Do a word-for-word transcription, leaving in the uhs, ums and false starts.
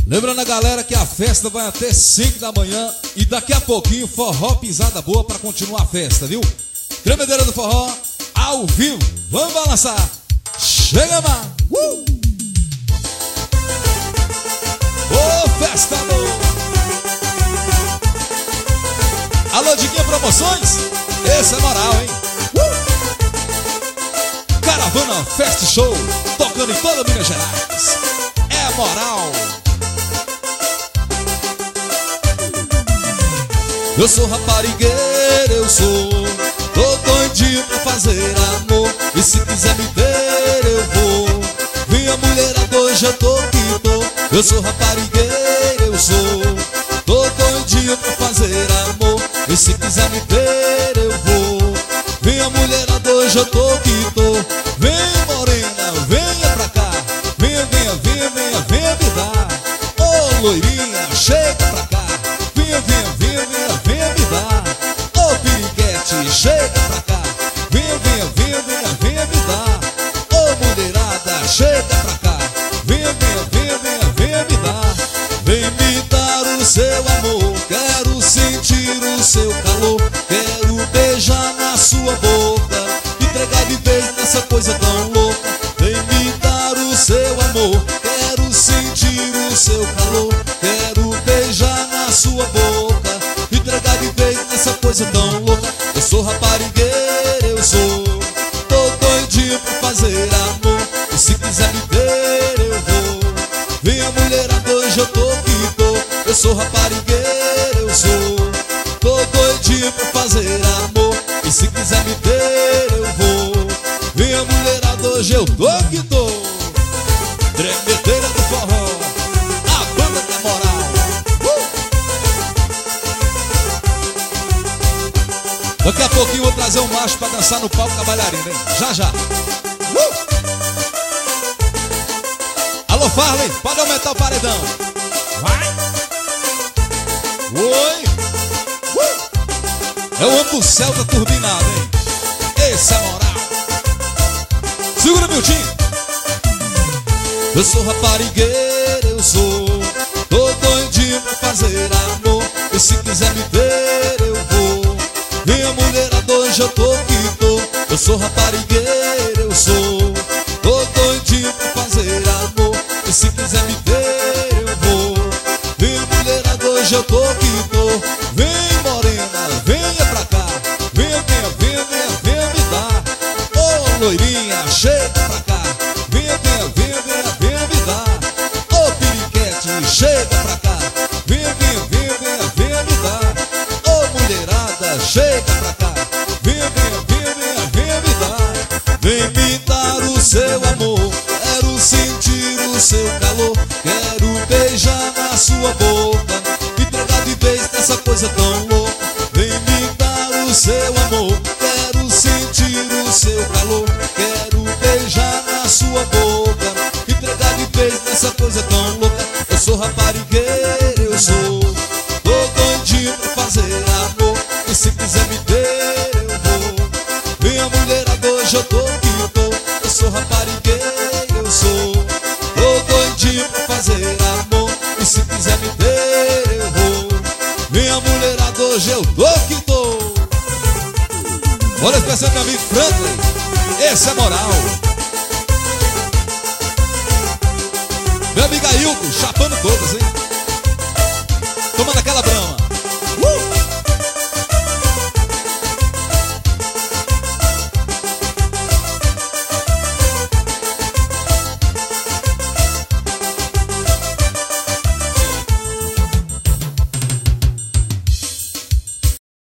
Lembrando a galera que a festa vai até cinco da manhã e daqui a pouquinho forró pisada boa pra continuar a festa, viu? Tremedeira do forró, ao vivo, vamos balançar. Chega, mano! Uh! Ô, festa boa! Alô, Diguinha Promoções? Esse é moral, hein? Uh! Caravana Fest Show, tocando em toda Minas Gerais. É moral! Eu sou raparigueiro, eu sou, tô doidinho pra fazer amor. E se quiser me ver, eu vou. Minha mulherada hoje eu tô que tô. Eu sou raparigueiro, eu sou, tô doidinho pra fazer amor. E se quiser me ver, eu vou. Minha mulherada hoje eu tô que tô. Vem, morena, venha pra cá. Venha, venha, venha, venha, venha me dar. Ô, loirinha, chega pra cá. Venha, venha, venha, venha, venha me dar. Ô, piriguete, chega pra cá. Venha, venha, venha, venha, venha me dar. Ô, mulherada, chega pra cá. Venha, venha, venha, venha, venha me dar. Vem me dar o seu amor. Quero sentir o seu calor. Quero beijar na sua boca. Entregar de vez nessa coisa tão louca. Vem me dar o seu amor. Quero sentir o seu calor. Quero beijar na sua boca. Entregar de vez nessa coisa tão louca. Eu sou raparigueiro, eu sou, tô doidinho pra fazer amor. E se quiser me ver, eu vou. Venha, mulherada, hoje eu tô que tô. Eu sou raparigueiro, eu sou, tô doidinho pra fazer amor. E se quiser me ver, eu vou. Venha, mulherada, hoje eu tô que tô. Tremedeira do forró, a banda que é moral. Daqui a pouquinho eu vou trazer um macho pra dançar no palco cavalharino, hein? Já, já. Uh! Alô, Farley, pode aumentar o paredão. Vai! Oi! Uh! É o homem do Celta turbinado, hein? Esse é moral. Segura, Miltinho. Eu sou raparigueiro, eu sou, tô doidinho pra fazer amor. E se quiser me ver, eu vou. Minha mulherada, hoje eu tô que tô. Eu sou raparigueiro, eu sou, tô doidinho pra fazer amor. E se quiser me ver, eu vou. Minha mulherada, hoje eu tô que tô. Vem, morena, venha pra cá. Venha, venha, venha, venha, venha me dar. Ô, loirinha, chega pra cá. Venha, venha, venha, venha, venha me dar. Ô, piriquete, chega pra cá. Venha, venha, venha, venha, venha me dar. Ô, mulherada, chega pra cá. Venha, venha, venha, venha, venha me dar. Vem me dar o seu amor. Quero sentir o seu calor. Quero beijar na sua boca. Entregar de vez nessa coisa tão louca. Vem me dar o seu amor. Quero sentir o seu calor. Quero beijar na sua boca. Entregar de vez nessa coisa tão louca. Eu sou raparigueiro, eu sou, tô doidinho pra fazer amor. E se quiser me ver, eu vou. Venha, mulherada, hoje eu tô que tô. Eu sou raparigueiro, eu sou, tô doidinho pra fazer amor. E se quiser me ver, eu vou. Venha, mulherada, hoje eu tô que tô. Olha especial meu amigo Franklin, esse é moral. Meu amigo Ailton, chapando todas, hein? Tomando aquela brama.